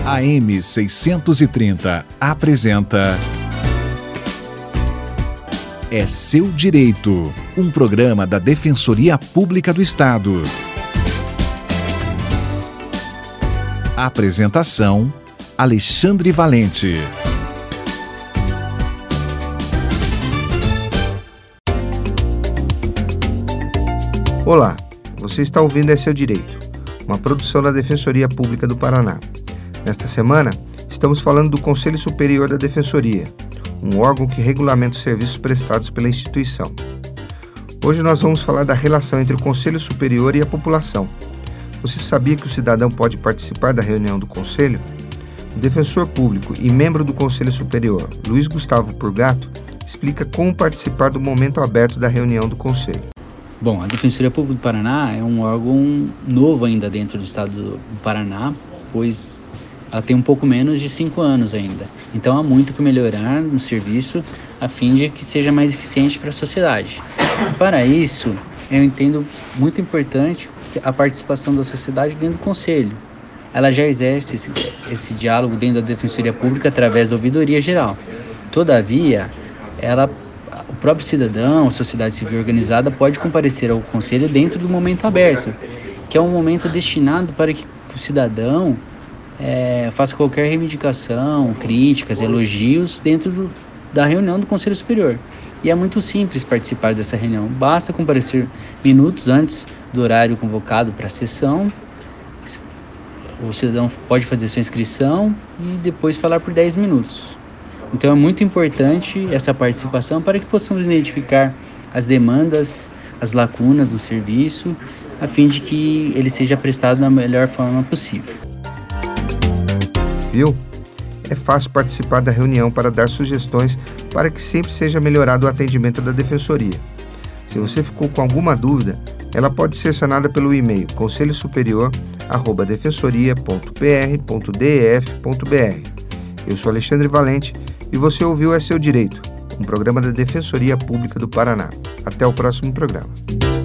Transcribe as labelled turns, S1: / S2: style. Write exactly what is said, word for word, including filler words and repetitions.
S1: A M seiscentos e trinta apresenta É Seu Direito, um programa da Defensoria Pública do Estado. Apresentação: Alexandre Valente.
S2: Olá, você está ouvindo É Seu Direito, uma produção da Defensoria Pública do Paraná. Nesta semana, estamos falando do Conselho Superior da Defensoria, um órgão que regulamenta os serviços prestados pela instituição. Hoje nós vamos falar da relação entre o Conselho Superior e a população. Você sabia que o cidadão pode participar da reunião do Conselho? O defensor público e membro do Conselho Superior, Luiz Gustavo Purgato, explica como participar do momento aberto da reunião do Conselho.
S3: Bom, a Defensoria Pública do Paraná é um órgão novo ainda dentro do estado do Paraná, pois ela tem um pouco menos de cinco anos ainda. Então há muito que melhorar no serviço a fim de que seja mais eficiente para a sociedade. Para isso, eu entendo muito importante a participação da sociedade dentro do Conselho. Ela já exerce esse, esse diálogo dentro da Defensoria Pública através da ouvidoria geral. Todavia, ela, o próprio cidadão, a sociedade civil organizada, pode comparecer ao Conselho dentro do momento aberto, que é um momento destinado para que o cidadão é, faça qualquer reivindicação, críticas, elogios dentro do, da reunião do Conselho Superior. E é muito simples participar dessa reunião. Basta comparecer minutos antes do horário convocado para a sessão. O cidadão pode fazer sua inscrição e depois falar por dez minutos. Então é muito importante essa participação para que possamos identificar as demandas, as lacunas do serviço, a fim de que ele seja prestado da melhor forma possível.
S2: Viu? É fácil participar da reunião para dar sugestões para que sempre seja melhorado o atendimento da Defensoria. Se você ficou com alguma dúvida, ela pode ser sanada pelo e-mail conselho superior arroba defensoria ponto p r ponto d e f ponto b r. Eu sou Alexandre Valente e você ouviu É Seu Direito, um programa da Defensoria Pública do Paraná. Até o próximo programa.